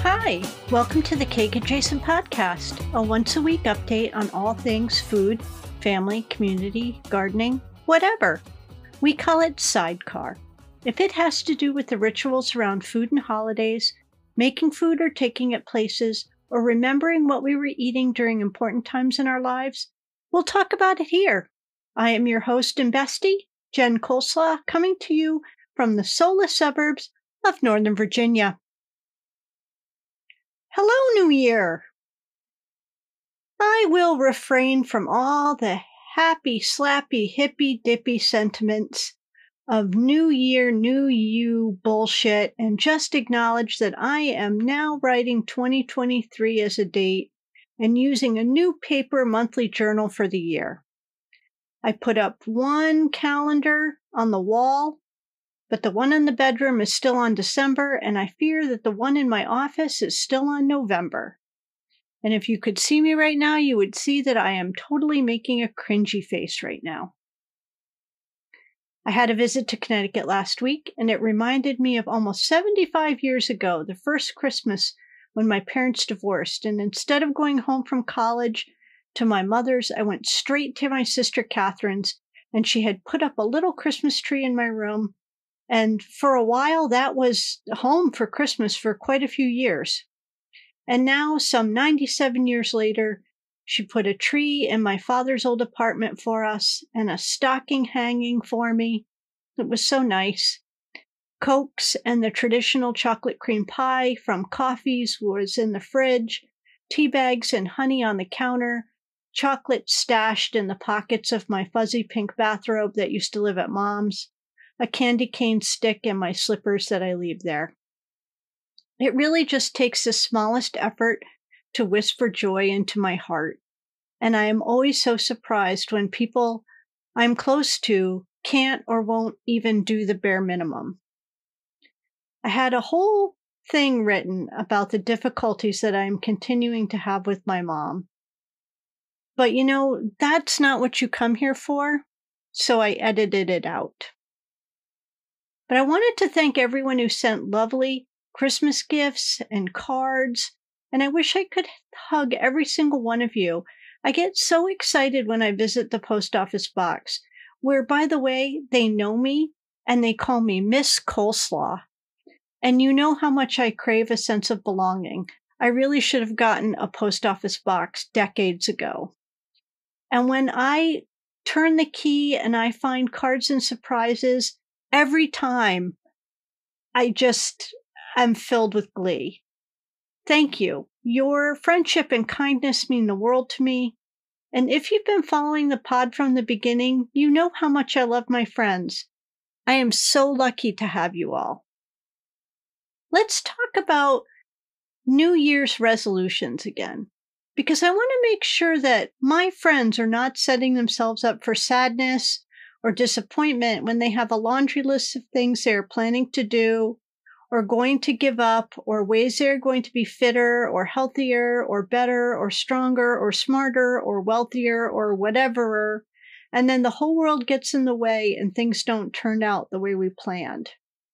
Hi, welcome to the Cake Adjacent Podcast, a once-a-week update on all things food, family, community, gardening, whatever. We call it Sidecar. If it has to do with the rituals around food and holidays, making food or taking it places, or remembering what we were eating during important times in our lives, we'll talk about it here. I am your host and bestie, Jen Coleslaw, coming to you from the soulless suburbs of Northern Virginia. Hello, New Year! I will refrain from all the happy, slappy, hippy, dippy sentiments of New Year, New You bullshit and just acknowledge that I am now writing 2023 as a date and using a new paper monthly journal for the year. I put up one calendar on the wall, but the one in the bedroom is still on December, and I fear that the one in my office is still on November. And if you could see me right now, you would see that I am totally making a cringy face right now. I had a visit to Connecticut last week, and it reminded me of almost 75 years ago, the first Christmas when my parents divorced, and instead of going home from college to my mother's, I went straight to my sister Catherine's, and she had put up a little Christmas tree in my room. And for a while, that was home for Christmas for quite a few years. And now, some 97 years later, she put a tree in my father's old apartment for us and a stocking hanging for me. It was so nice. Cokes and the traditional chocolate cream pie from Coffee's was in the fridge, tea bags and honey on the counter, chocolate stashed in the pockets of my fuzzy pink bathrobe that used to live at Mom's, a candy cane stick in my slippers that I leave there. It really just takes the smallest effort to whisper joy into my heart. And I am always so surprised when people I'm close to can't or won't even do the bare minimum. I had a whole thing written about the difficulties that I am continuing to have with my mom. But that's not what you come here for, so I edited it out. But I wanted to thank everyone who sent lovely Christmas gifts and cards, and I wish I could hug every single one of you. I get so excited when I visit the post office box, where, by the way, they know me and they call me Miss Coleslaw. And you know how much I crave a sense of belonging. I really should have gotten a post office box decades ago. And when I turn the key and I find cards and surprises, every time I just am filled with glee. Thank you. Your friendship and kindness mean the world to me. And if you've been following the pod from the beginning, you know how much I love my friends. I am so lucky to have you all. Let's talk about New Year's resolutions again, because I want to make sure that my friends are not setting themselves up for sadness or disappointment when they have a laundry list of things they're planning to do or going to give up or ways they're going to be fitter or healthier or better or stronger or smarter or wealthier or whatever, and then the whole world gets in the way and things don't turn out the way we planned.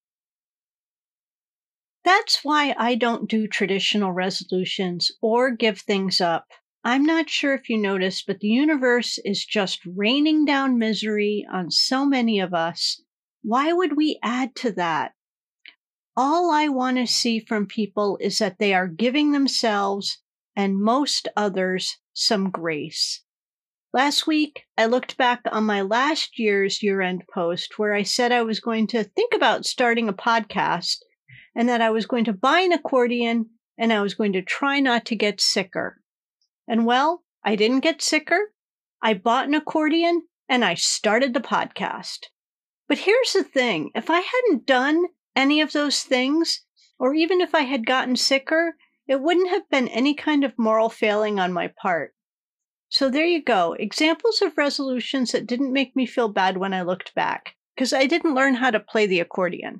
That's why I don't do traditional resolutions or give things up. I'm not sure if you noticed, but the universe is just raining down misery on so many of us. Why would we add to that? All I want to see from people is that they are giving themselves and most others some grace. Last week, I looked back on my last year's year-end post where I said I was going to think about starting a podcast and that I was going to buy an accordion and I was going to try not to get sicker. And well, I didn't get sicker. I bought an accordion and I started the podcast. But here's the thing. If I hadn't done any of those things, or even if I had gotten sicker, it wouldn't have been any kind of moral failing on my part. So there you go. Examples of resolutions that didn't make me feel bad when I looked back, because I didn't learn how to play the accordion.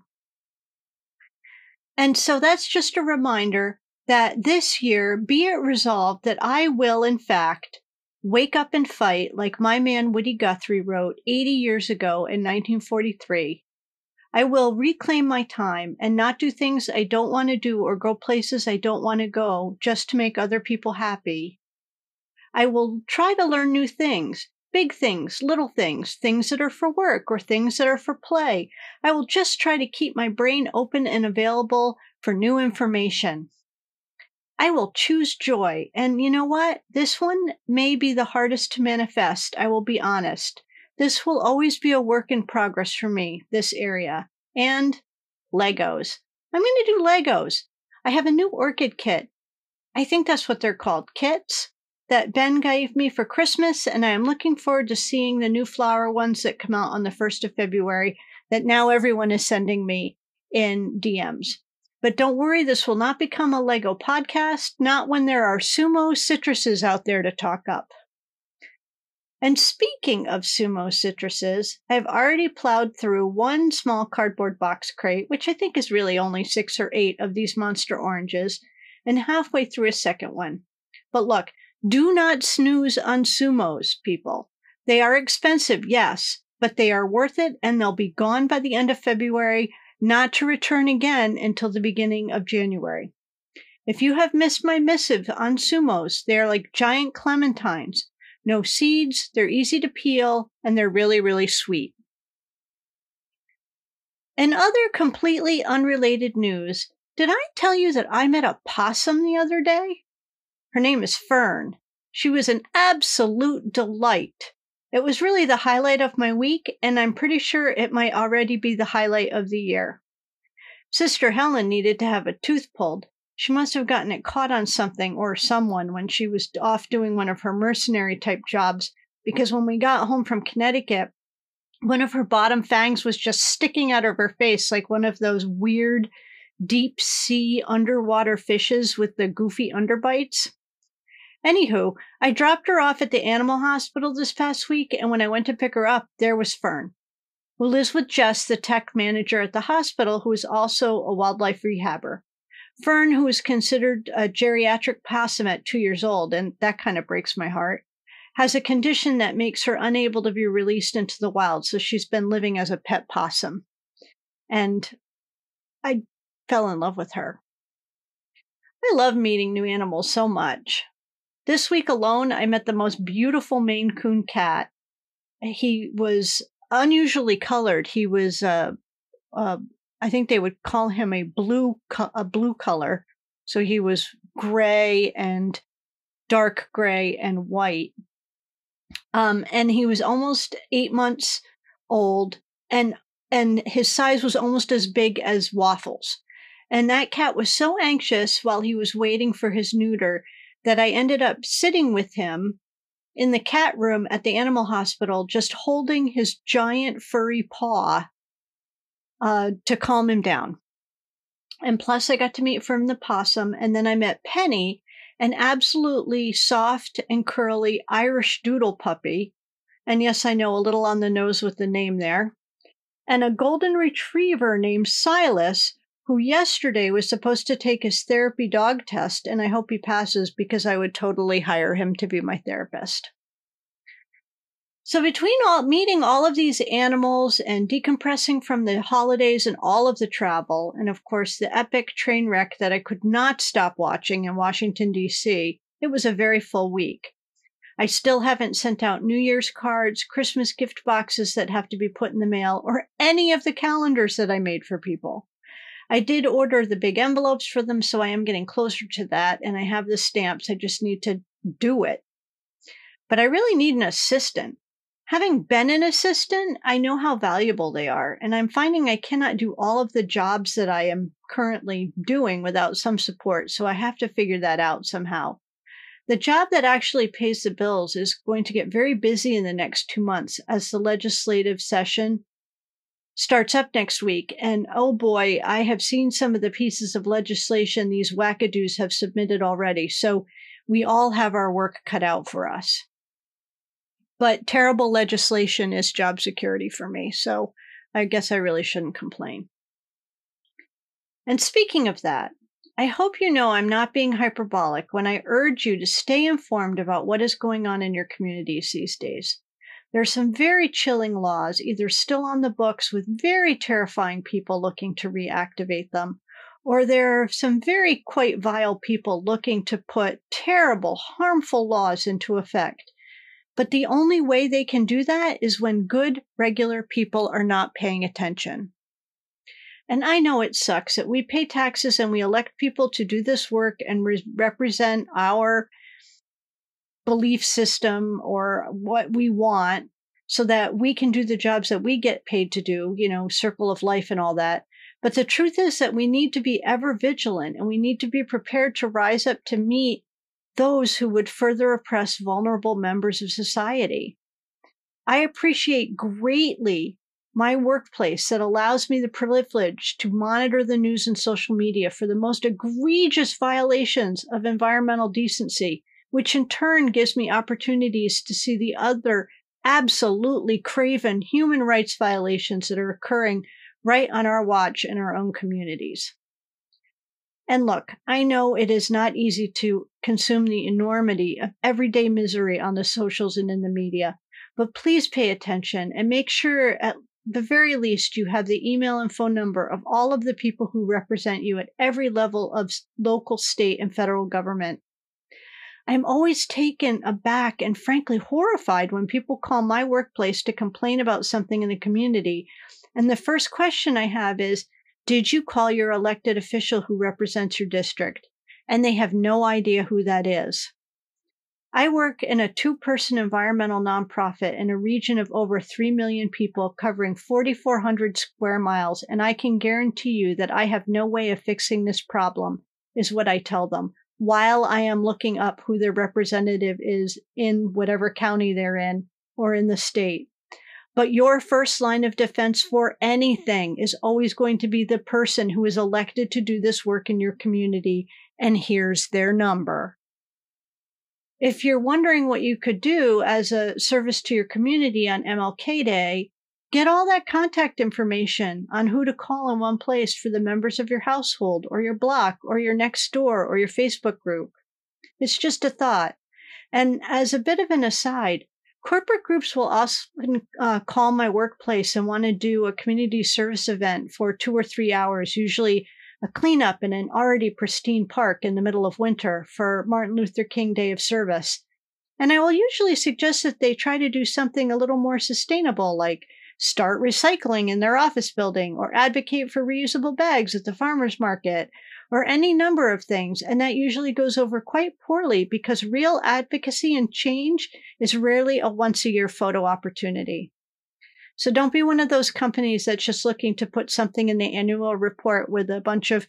And so that's just a reminder that this year, be it resolved that I will, in fact, wake up and fight like my man Woody Guthrie wrote 80 years ago in 1943. I will reclaim my time and not do things I don't want to do or go places I don't want to go just to make other people happy. I will try to learn new things, big things, little things, things that are for work or things that are for play. I will just try to keep my brain open and available for new information. I will choose joy. And you know what? This one may be the hardest to manifest. I will be honest. This will always be a work in progress for me, this area. And Legos. I'm going to do Legos. I have a new orchid kit. I think that's what they're called, kits, that Ben gave me for Christmas. And I am looking forward to seeing the new flower ones that come out on the 1st of February that now everyone is sending me in DMs. But don't worry, this will not become a Lego podcast, not when there are sumo citruses out there to talk up. And speaking of sumo citruses, I've already plowed through one small cardboard box crate, which I think is really only 6 or 8 of these monster oranges, and halfway through a second one. But look, do not snooze on sumos, people. They are expensive, yes, but they are worth it, and they'll be gone by the end of February, not to return again until the beginning of January. If you have missed my missive on sumos, they are like giant clementines. No seeds, they're easy to peel, and they're really, really sweet. In other completely unrelated news, did I tell you that I met a possum the other day? Her name is Fern. She was an absolute delight. It was really the highlight of my week, and I'm pretty sure it might already be the highlight of the year. Sister Helen needed to have a tooth pulled. She must have gotten it caught on something or someone when she was off doing one of her mercenary-type jobs, because when we got home from Connecticut, one of her bottom fangs was just sticking out of her face like one of those weird deep-sea underwater fishes with the goofy underbites. Anywho, I dropped her off at the animal hospital this past week, and when I went to pick her up, there was Fern, who lives with Jess, the tech manager at the hospital, who is also a wildlife rehabber. Fern, who is considered a geriatric possum at 2 years old, and that kind of breaks my heart, has a condition that makes her unable to be released into the wild, so she's been living as a pet possum. And I fell in love with her. I love meeting new animals so much. This week alone, I met the most beautiful Maine Coon cat. He was unusually colored. He was, I think they would call him a blue color. So he was gray and dark gray and white. And he was almost 8 months old, and his size was almost as big as Waffles. And that cat was so anxious while he was waiting for his neuter that I ended up sitting with him in the cat room at the animal hospital, just holding his giant furry paw to calm him down. And plus, I got to meet Fern the possum, and then I met Penny, an absolutely soft and curly Irish doodle puppy. And yes, I know, a little on the nose with the name there. And a golden retriever named Silas, who yesterday was supposed to take his therapy dog test, and I hope he passes because I would totally hire him to be my therapist. So between meeting all of these animals and decompressing from the holidays and all of the travel, and of course the epic train wreck that I could not stop watching in Washington, D.C., it was a very full week. I still haven't sent out New Year's cards, Christmas gift boxes that have to be put in the mail, or any of the calendars that I made for people. I did order the big envelopes for them, so I am getting closer to that, and I have the stamps. I just need to do it. But I really need an assistant. Having been an assistant, I know how valuable they are, and I'm finding I cannot do all of the jobs that I am currently doing without some support, so I have to figure that out somehow. The job that actually pays the bills is going to get very busy in the next 2 months as the legislative session starts up next week, and oh boy, I have seen some of the pieces of legislation these wackadoos have submitted already, so we all have our work cut out for us. But terrible legislation is job security for me, so I guess I really shouldn't complain. And speaking of that, I hope you know I'm not being hyperbolic when I urge you to stay informed about what is going on in your communities these days. There are some very chilling laws, either still on the books with very terrifying people looking to reactivate them, or there are some very quite vile people looking to put terrible, harmful laws into effect. But the only way they can do that is when good, regular people are not paying attention. And I know it sucks that we pay taxes and we elect people to do this work and represent our belief system or what we want so that we can do the jobs that we get paid to do, circle of life and all that. But the truth is that we need to be ever vigilant and we need to be prepared to rise up to meet those who would further oppress vulnerable members of society. I appreciate greatly my workplace that allows me the privilege to monitor the news and social media for the most egregious violations of environmental decency, which in turn gives me opportunities to see the other absolutely craven human rights violations that are occurring right on our watch in our own communities. And look, I know it is not easy to consume the enormity of everyday misery on the socials and in the media, but please pay attention and make sure at the very least you have the email and phone number of all of the people who represent you at every level of local, state, and federal government. I'm always taken aback and frankly horrified when people call my workplace to complain about something in the community. And the first question I have is, did you call your elected official who represents your district? And they have no idea who that is. I work in a 2-person environmental nonprofit in a region of over 3 million people covering 4,400 square miles, and I can guarantee you that I have no way of fixing this problem, is what I tell them, while I am looking up who their representative is in whatever county they're in or in the state. But your first line of defense for anything is always going to be the person who is elected to do this work in your community, and here's their number. If you're wondering what you could do as a service to your community on MLK Day, get all that contact information on who to call in one place for the members of your household or your block or your next door or your Facebook group. It's just a thought. And as a bit of an aside, corporate groups will often call my workplace and want to do a community service event for 2 or 3 hours, usually a cleanup in an already pristine park in the middle of winter for Martin Luther King Day of Service. And I will usually suggest that they try to do something a little more sustainable, like start recycling in their office building or advocate for reusable bags at the farmer's market, or any number of things, and that usually goes over quite poorly because real advocacy and change is rarely a once-a-year photo opportunity. So don't be one of those companies that's just looking to put something in the annual report with a bunch of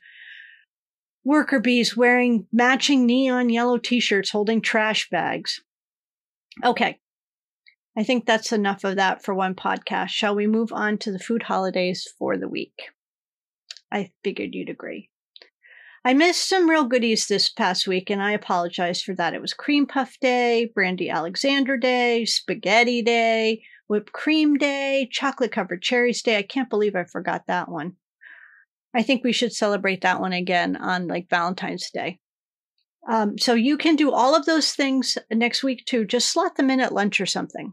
worker bees wearing matching neon yellow t-shirts holding trash bags. Okay, I think that's enough of that for one podcast. Shall we move on to the food holidays for the week? I figured you'd agree. I missed some real goodies this past week, and I apologize for that. It was Cream Puff Day, Brandy Alexander Day, Spaghetti Day, Whipped Cream Day, Chocolate Covered Cherries Day. I can't believe I forgot that one. I think we should celebrate that one again on Valentine's Day. So you can do all of those things next week too. Just slot them in at lunch or something.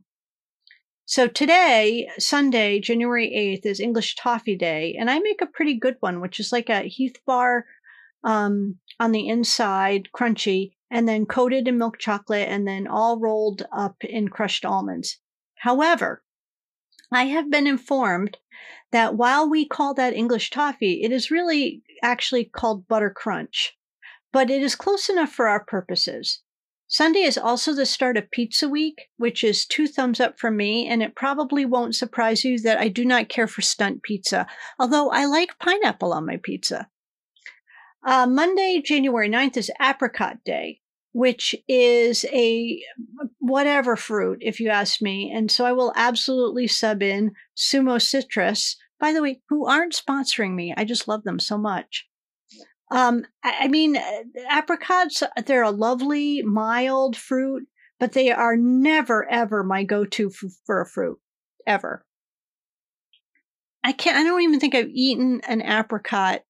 So today, Sunday, January 8th, is English Toffee Day, and I make a pretty good one, which is like a Heath bar on the inside, crunchy, and then coated in milk chocolate, and then all rolled up in crushed almonds. However, I have been informed that while we call that English toffee, it is really actually called butter crunch, but it is close enough for our purposes. Sunday is also the start of Pizza Week, which is 2 thumbs up from me, and it probably won't surprise you that I do not care for stunt pizza, although I like pineapple on my pizza. Monday, January 9th is Apricot Day, which is a whatever fruit, if you ask me. And so I will absolutely sub in Sumo Citrus, by the way, who aren't sponsoring me. I just love them so much. Apricots, they're a lovely, mild fruit, but they are never, ever my go-to for a fruit, ever. I don't even think I've eaten an apricot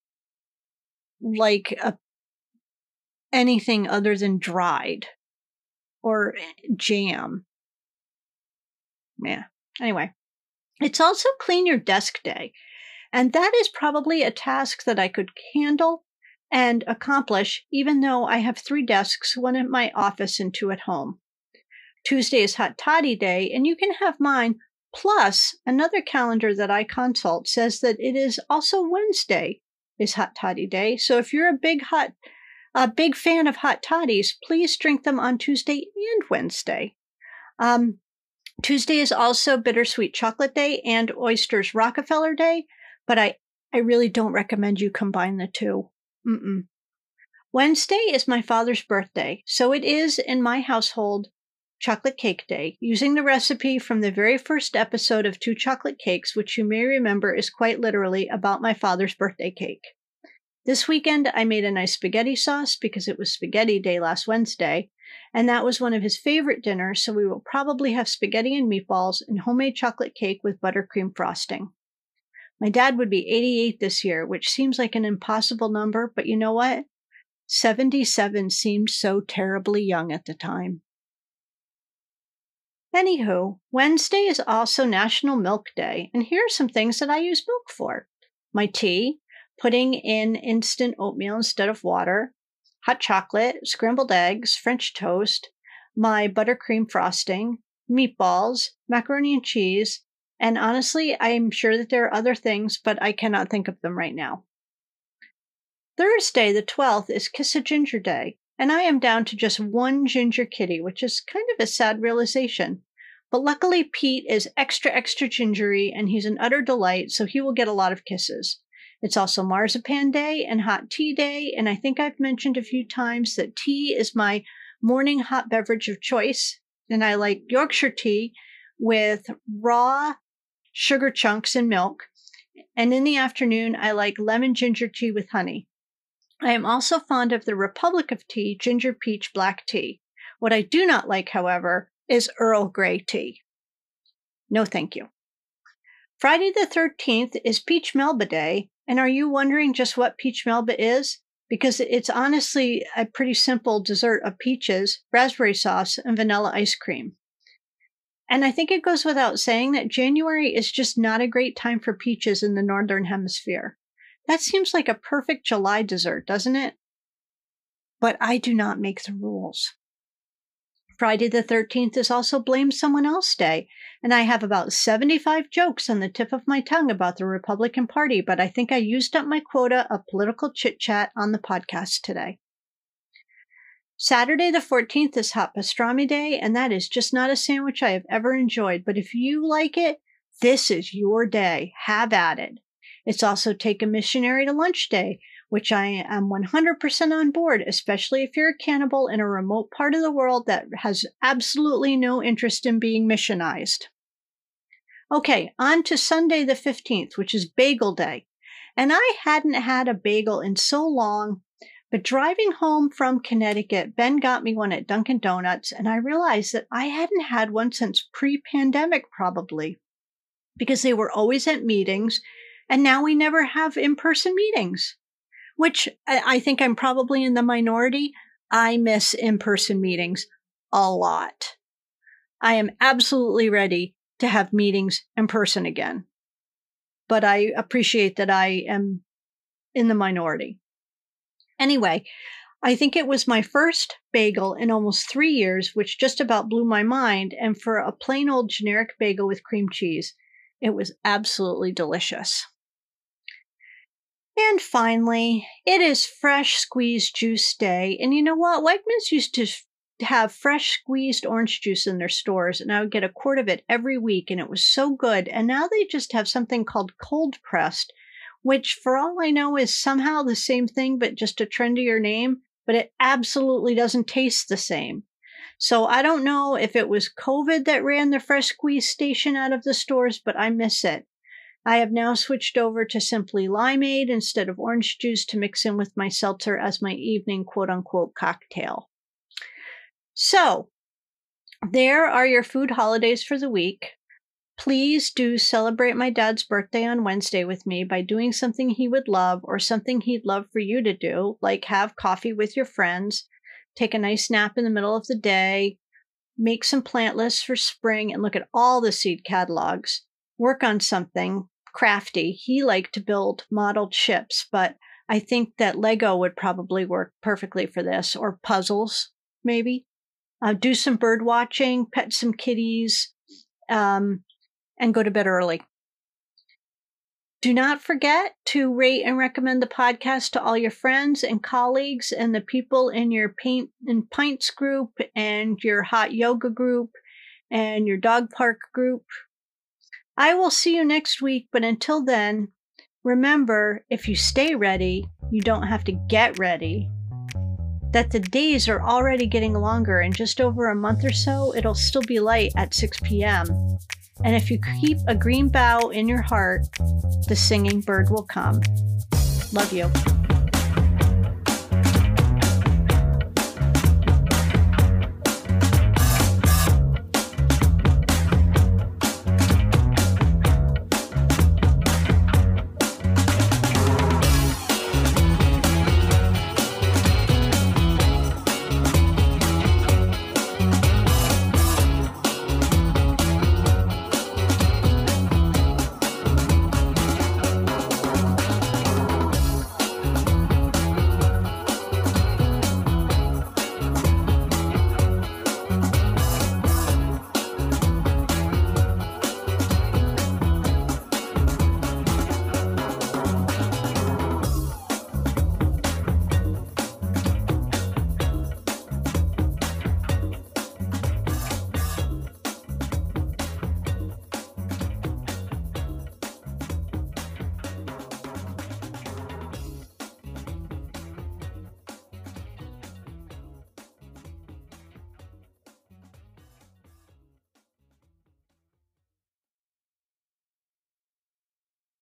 anything other than dried or jam. Yeah. Anyway, it's also clean your desk day. And that is probably a task that I could handle and accomplish, even though I have 3 desks, one at my office and 2 at home. Tuesday is Hot Toddy Day, and you can have mine. Plus, another calendar that I consult says that it is also Wednesday is Hot Toddy Day. So if you're a big fan of hot toddies, please drink them on Tuesday and Wednesday. Tuesday is also Bittersweet Chocolate Day and Oysters Rockefeller Day, but I really don't recommend you combine the two. Wednesday is my father's birthday, so it is, in my household, Chocolate Cake Day, using the recipe from the very first episode of Two Chocolate Cakes, which you may remember is quite literally about my father's birthday cake. This weekend, I made a nice spaghetti sauce because it was Spaghetti Day last Wednesday, and that was one of his favorite dinners, so we will probably have spaghetti and meatballs and homemade chocolate cake with buttercream frosting. My dad would be 88 this year, which seems like an impossible number, but you know what? 77 seemed so terribly young at the time. Anywho, Wednesday is also National Milk Day, and here are some things that I use milk for. My tea, putting in instant oatmeal instead of water, hot chocolate, scrambled eggs, French toast, my buttercream frosting, meatballs, macaroni and cheese, and honestly, I'm sure that there are other things, but I cannot think of them right now. Thursday, the 12th, is Kiss a Ginger Day, and I am down to just one ginger kitty, which is kind of a sad realization. But luckily, Pete is extra gingery, and he's an utter delight, so he will get a lot of kisses. It's also Marzipan Day and Hot Tea Day, and I think I've mentioned a few times that tea is my morning hot beverage of choice, and I like Yorkshire tea with raw sugar chunks and milk, and in the afternoon, I like lemon ginger tea with honey. I am also fond of the Republic of Tea ginger peach black tea. What I do not like, however, is Earl Grey tea. No, thank you. Friday the 13th is Peach Melba Day, and are you wondering just what Peach Melba is? Because it's honestly a pretty simple dessert of peaches, raspberry sauce, and vanilla ice cream. And I think it goes without saying that January is just not a great time for peaches in the Northern Hemisphere. That seems like a perfect July dessert, doesn't it? But I do not make the rules. Friday the 13th is also Blame Someone Else Day, and I have about 75 jokes on the tip of my tongue about the Republican Party, but I think I used up my quota of political chit-chat on the podcast today. Saturday the 14th is Hot Pastrami Day, and that is just not a sandwich I have ever enjoyed, but if you like it, this is your day. Have at it. It's also Take a Missionary to Lunch Day, which I am 100% on board, especially if you're a cannibal in a remote part of the world that has absolutely no interest in being missionized. Okay, on to Sunday the 15th, which is Bagel Day. And I hadn't had a bagel in so long, but driving home from Connecticut, Ben got me one at Dunkin' Donuts, and I realized that I hadn't had one since pre-pandemic probably, because they were always at meetings, and now we never have in-person meetings, which I think I'm probably in the minority. I miss in-person meetings a lot. I am absolutely ready to have meetings in person again, but I appreciate that I am in the minority. Anyway, I think it was my first bagel in almost 3 years, which just about blew my mind, and for a plain old generic bagel with cream cheese, it was absolutely delicious. And finally, it is Fresh Squeezed Juice Day. And you know what? Wegmans used to have fresh squeezed orange juice in their stores, and I would get a quart of it every week, and it was so good. And now they just have something called cold pressed, which for all I know is somehow the same thing, but just a trendier name, but it absolutely doesn't taste the same. So I don't know if it was COVID that ran the fresh squeeze station out of the stores, but I miss it. I have now switched over to simply limeade instead of orange juice to mix in with my seltzer as my evening quote-unquote cocktail. So, there are your food holidays for the week. Please do celebrate my dad's birthday on Wednesday with me by doing something he would love or something he'd love for you to do, like have coffee with your friends, take a nice nap in the middle of the day, make some plant lists for spring and look at all the seed catalogs. Work on something crafty. He liked to build modeled ships, but I think that Lego would probably work perfectly for this, or puzzles, maybe. Do some bird watching, pet some kitties, and go to bed early. Do not forget to rate and recommend the podcast to all your friends and colleagues and the people in your Paint and Pints group and your hot yoga group and your dog park group. I will see you next week, but until then, remember, if you stay ready, you don't have to get ready. That the days are already getting longer. In just over a month or so, it'll still be light at 6 p.m. And if you keep a green bough in your heart, the singing bird will come. Love you.